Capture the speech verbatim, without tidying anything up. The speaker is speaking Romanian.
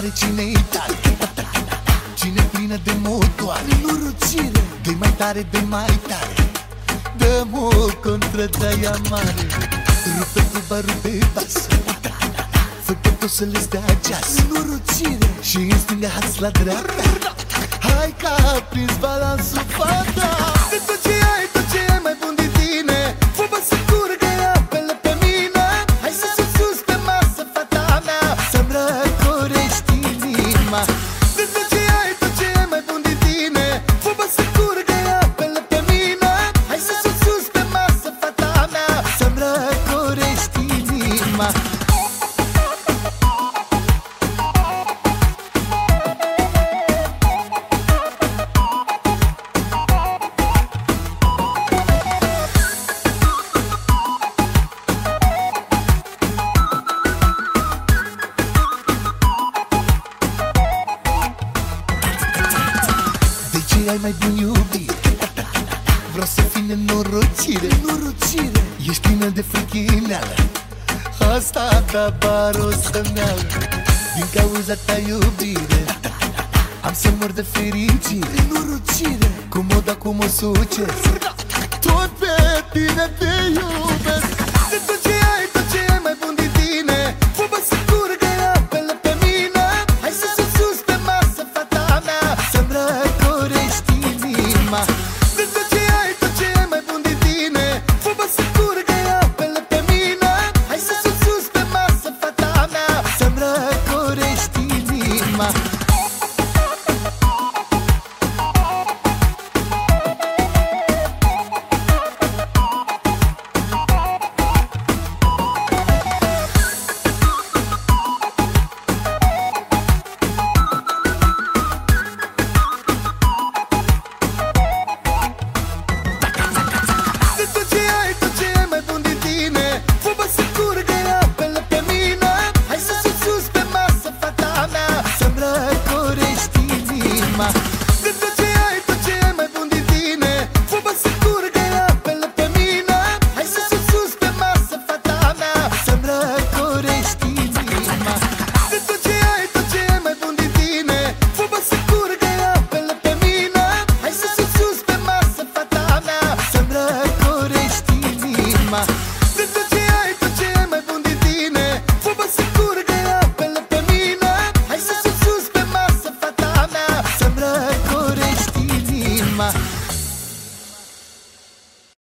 tare, cine-i tare? Cine plină de motoare? Norocire! Dă-i mai tare, dă-i mai tare, dă-mă contra de-aia mare. Rupe cuba, rupe basă, fă pe tot să le stea ceas. Norocire! Și în stânga, hați la dreapta, hai că a prins balansul fata. De tot ce ai, tot ce ai mai bun de tine, fă-mă să curgă apele pe mine. Hai să sus sus pe masă, fata mea, să-mi răcorești inima. De tot ce ai, tot ce ai mai bun de tine, fă-mă să curgă apele pe mine. Hai să sus sus pe masă, fata mea, să-mi răcorești inima. Ai mai bun iubire, vreau să fii nenorocire. Norocire! Ești plină de frichineală, asta da barosăneală. Din cauza ta iubire, am să mor de fericire. Norocire! Cum o da, cum o succes, tot pe tine te iubesc. De tot ce ai, tot ce ai mai bun de tine, fă-mă să curgă apele pe mine. Hai să sus sus pe masă, fata mea, să-mi răcorești inima. De tot ce ai, tot ce ai mai bun de tine, fă-mă să curgă apele pe mine. Hai să sus sus pe masă, fata mea, să-mi răcorești inima. De tot ce ai, tot ce ai mai bun de tine, fă-mă să curgă apele pe mine. Hai să sus sus pe masă, fata mea, să-mi răcorești inima. De tot ce ai, tot ce ai mai bun de tine, fă-mă să curgă apele pe mine. Hai să sus sus pe masă, fata mea, să-mi răcorești inima. De tot ce ai, tot ce ai mai bun de tine, fă-mă să curgă apele pe mine. Hai să sus sus pe masă, fata mea, să-mi răcorești inima.